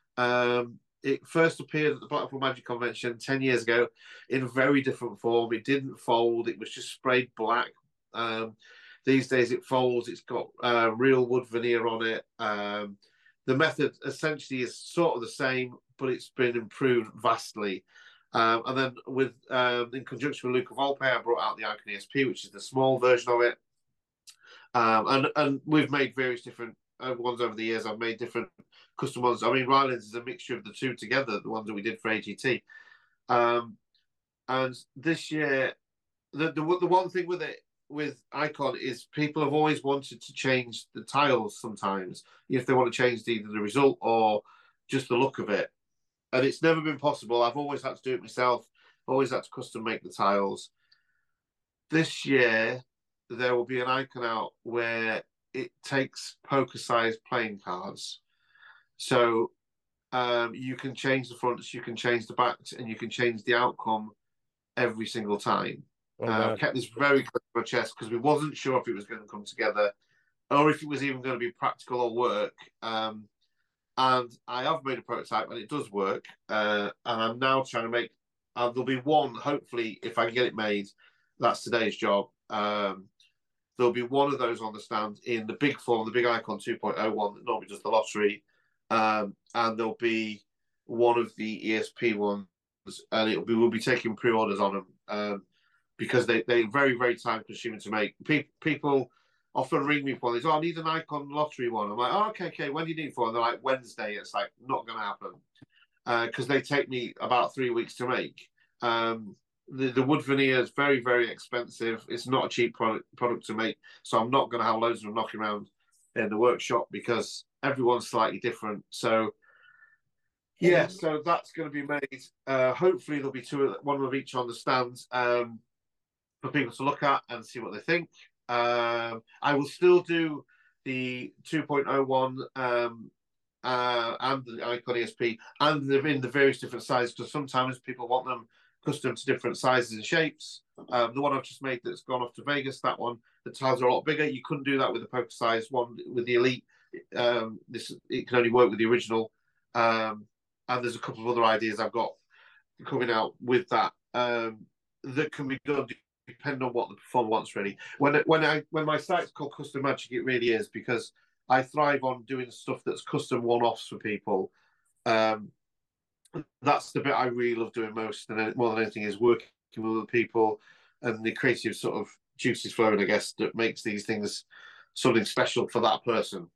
Um, it first appeared at the Blackpool Magic Convention ten years ago in a very different form. It didn't fold. It was just sprayed black. Um, these days it folds. It's got uh, real wood veneer on it. Um, the method essentially is sort of the same, but it's been improved vastly. Um, and then with um, in conjunction with Luca Volpe, I brought out the Icon E S P, which is the small version of it. Um, and, and we've made various different uh, ones over the years. I've made different custom ones. I mean, Rylands is a mixture of the two together, the ones that we did for A G T. Um, and this year, the, the the one thing with it, with Icon, is people have always wanted to change the tiles sometimes, if they want to change either the result or just the look of it. And it's never been possible. I've always had to do it myself. always had to custom make the tiles. This year, there will be an icon out where it takes poker-sized playing cards. So um, you can change the fronts, you can change the backs, and you can change the outcome every single time. Oh, uh, wow. kept this very close to my chest because we wasn't sure if it was going to come together or if it was even going to be practical or work. Um, and I have made a prototype and it does work. Uh, and I'm now trying to make, uh, there'll be one, hopefully, if I can get it made, that's today's job. Um, there'll be one of those on the stand in the big form, the big Icon two point oh one that normally does the lottery. Um, and there'll be one of the E S P ones, and it'll be, we'll be taking pre-orders on them um, because they, they're very, very time consuming to make. Pe- people often ring me for this. Oh, I need an Icon lottery one. I'm like, oh, okay, okay. When do you need for? And they're like, Wednesday. It's like, not going to happen because uh, they take me about three weeks to make. Um, the, the wood veneer is very, very expensive. It's not a cheap product, product to make. So I'm not going to have loads of them knocking around in the workshop because everyone's slightly different. So, yeah, so that's going to be made. Uh, hopefully, there'll be two, one of each on the stands um, for people to look at and see what they think. Um, I will still do the two point oh one um, uh, and the Icon E S P, and they're in the various different sizes because sometimes people want them custom to different sizes and shapes. Um, the one I've just made that's gone off to Vegas, that one, the tiles are a lot bigger. You couldn't do that with the poker size one with the Elite. Um, this it can only work with the original. Um, and there's a couple of other ideas I've got coming out with that um, that can be done depending on what the performer wants. Really, when when I when my site's called Custom Magic, it really is because I thrive on doing stuff that's custom one-offs for people. Um, that's the bit I really love doing most, and more than anything is working with other people and the creative sort of juices flowing, I guess, that makes these things something special for that person.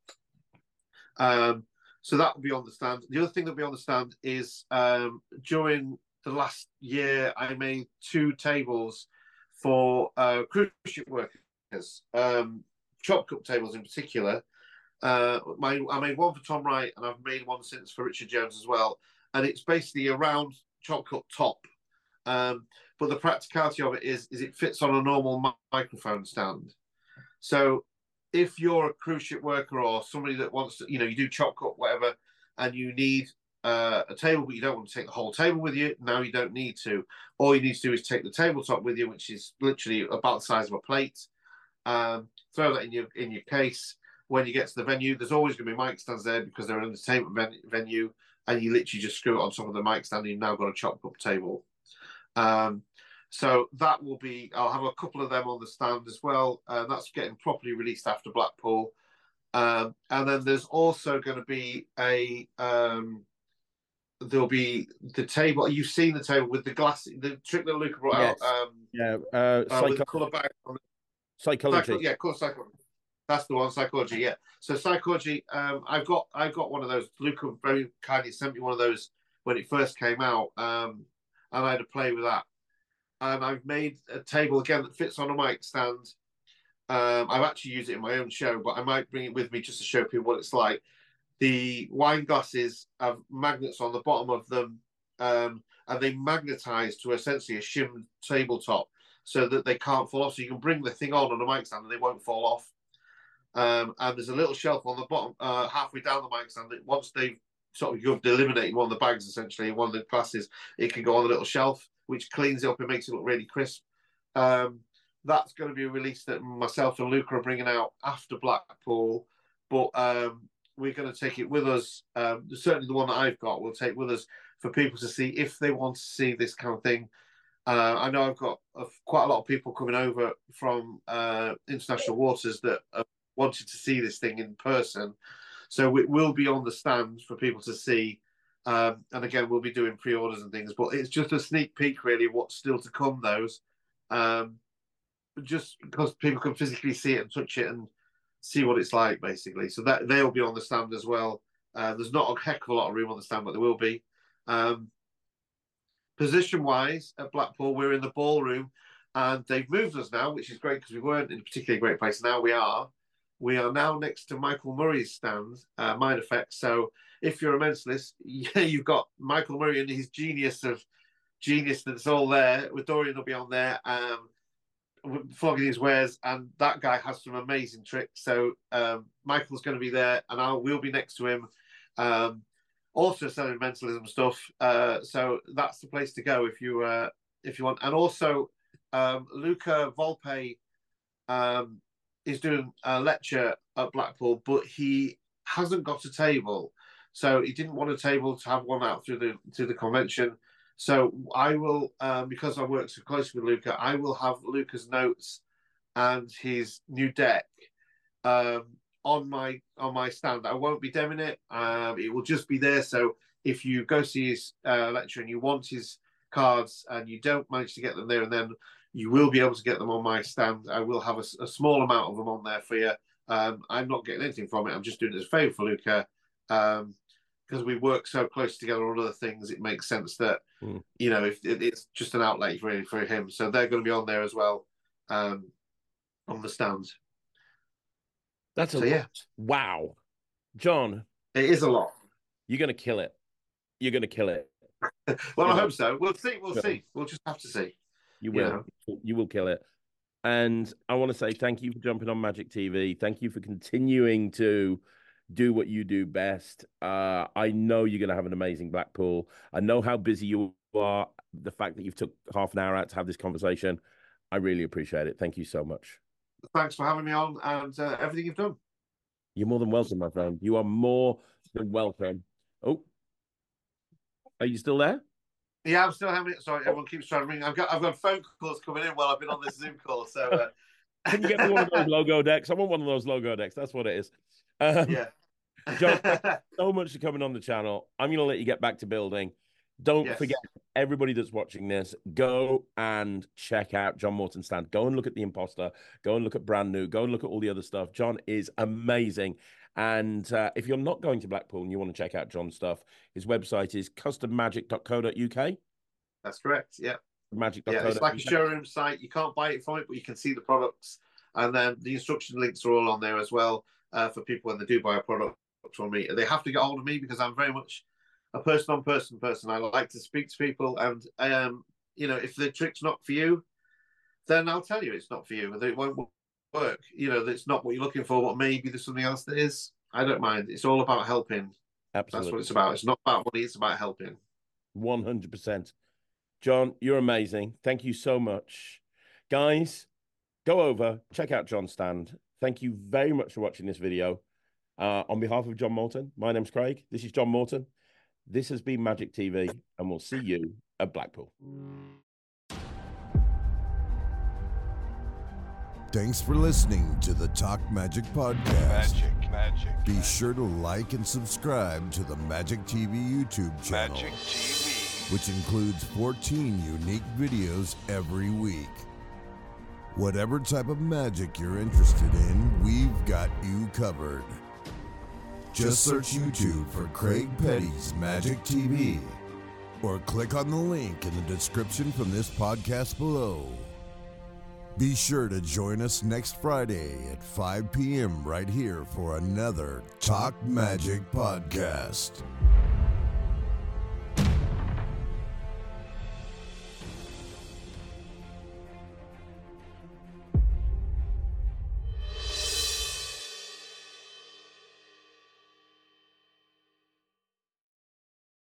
Um, so that will be on the stand. The other thing that will be on the stand is um, during the last year, I made two tables for uh, cruise ship workers, um, chop cup tables in particular. Uh, my, I made one for Tom Wright, and I've made one since for Richard Jones as well. And it's basically a round chop cup top. Um, but the practicality of it is, is it fits on a normal mi- microphone stand. So if you're a cruise ship worker or somebody that wants to, you know, you do chop cup, whatever, and you need uh, a table, but you don't want to take the whole table with you, now you don't need to. All you need to do is take the tabletop with you, which is literally about the size of a plate. Um, throw that in your in your case. When you get to the venue, there's always going to be mic stands there because they're an entertainment ven- venue, and you literally just screw it on top of the mic stand, and you've now got a chop cup table. Um, so that will be, I'll have a couple of them on the stand as well. Uh, that's getting properly released after Blackpool. Um, and then there's also going to be a, um, there'll be the table. You've seen the table with the glass, the trick that Luca brought Yes. out. Um, yeah, uh, uh, psycho- with the colour back on it. psychology. Psycho- yeah, colour psychology. That's the one, psychology. Yeah. So psychology. Um, I've got, I've got one of those. Luca very kindly sent me one of those when it first came out, um, and I had to play with that. And I've made a table again that fits on a mic stand. Um, I've actually used it in my own show, but I might bring it with me just to show people what it's like. The wine glasses have magnets on the bottom of them, um, and they magnetize to essentially a shimmed tabletop so that they can't fall off. So you can bring the thing on on a mic stand and they won't fall off. Um, and there's a little shelf on the bottom, uh, halfway down the mic stand, that once they've sort of you've eliminated one of the bags, essentially, one of the glasses, it can go on the little shelf, which cleans it up and makes it look really crisp. Um, that's going to be a release that myself and Luca are bringing out after Blackpool, but um, we're going to take it with us. Um, certainly the one that I've got, we'll take with us for people to see if they want to see this kind of thing. Uh, I know I've got uh, quite a lot of people coming over from uh, international waters that have wanted to see this thing in person. So it will be on the stand for people to see. Um, and again, we'll be doing pre-orders and things, but it's just a sneak peek really of what's still to come, those. Um, just because people can physically see it and touch it and see what it's like, basically. So that they'll be on the stand as well. Uh, there's not a heck of a lot of room on the stand, but there will be. Um, Position-wise, at Blackpool, we're in the ballroom, and they've moved us now, which is great because we weren't in a particularly great place. Now we are. We are now next to Michael Murray's stand, uh, Mind Effects. So if you're a mentalist, yeah, you've got Michael Murray and his genius of genius that's all there. With Dorian will be on there, um, flogging his wares, and that guy has some amazing tricks. So um, Michael's going to be there, and I will be next to him. Um, also selling mentalism stuff. Uh, so that's the place to go if you uh, if you want. And also, um, Luca Volpe um, is doing a lecture at Blackpool, but he hasn't got a table, so he didn't want a table to have one out through the to the convention. So I will, um, because I work so closely with Luca, I will have Luca's notes and his new deck um, on my on my stand. I won't be demoing it. Um, it will just be there. So if you go see his uh, lecture and you want his cards and you don't manage to get them there and then, you will be able to get them on my stand. I will have a, a small amount of them on there for you. Um, I'm not getting anything from it. I'm just doing it as a favour for Luca. Um, because we work so close together on other things, it makes sense that, mm. you know, if it, it's just an outlet really for him. So they're going to be on there as well, um, on the stand. That's a so, lot. Yeah. Wow. John. It is a lot. You're going to kill it. You're going to kill it. well, you I know. hope so. We'll see. We'll sure. see. We'll just have to see. You will. You know? You will kill it. And I want to say thank you for jumping on Magic T V. Thank you for continuing to do what you do best. Uh, I know you're going to have an amazing Blackpool. I know how busy you are. The fact that you've took half an hour out to have this conversation, I really appreciate it. Thank you so much. Thanks for having me on and uh, everything you've done. You're more than welcome, my friend. You are more than welcome. Oh, are you still there? Yeah, I'm still having it. Sorry, everyone keeps trying to ring. I've got I've got phone calls coming in while I've been on this Zoom call. So uh... can you get me one of those logo decks? I want one of those logo decks. That's what it is. Um, yeah. John, thank you so much for coming on the channel. I'm going to let you get back to building. Don't yes. forget, everybody that's watching this, go and check out John Morton's stand. Go and look at The Imposter. Go and look at Brand New. Go and look at all the other stuff. John is amazing. And uh, if you're not going to Blackpool and you want to check out John's stuff, his website is custom magic dot co dot U K. That's correct, yeah. Magic. Yeah, it's like a showroom site. You can't buy it from it, but you can see the products. And then the instruction links are all on there as well uh, for people when they do buy a product from me. They have to get hold of me because I'm very much a person-on-person person. I like to speak to people, and um, you know, if the trick's not for you, then I'll tell you it's not for you, and it won't work. You know, that's not what you're looking for, but maybe there's something else that is. I don't mind. It's all about helping. Absolutely. That's what it's about. It's not about money, it's about helping. one hundred percent. John, you're amazing. Thank you so much. Guys, go over, check out John's stand. Thank you very much for watching this video. Uh, on behalf of John Morton, my name's Craig. This is John Morton. This has been Magic T V, and we'll see you at Blackpool. Thanks for listening to the Talk Magic podcast. Magic, magic. Be magic. sure to like and subscribe to the Magic T V YouTube channel, Magic T V, which includes fourteen unique videos every week. Whatever type of magic you're interested in, we've got you covered. Just search YouTube for Craig Petty's Magic T V, or click on the link in the description from this podcast below. Be sure to join us next Friday at five p m right here for another Talk Magic podcast.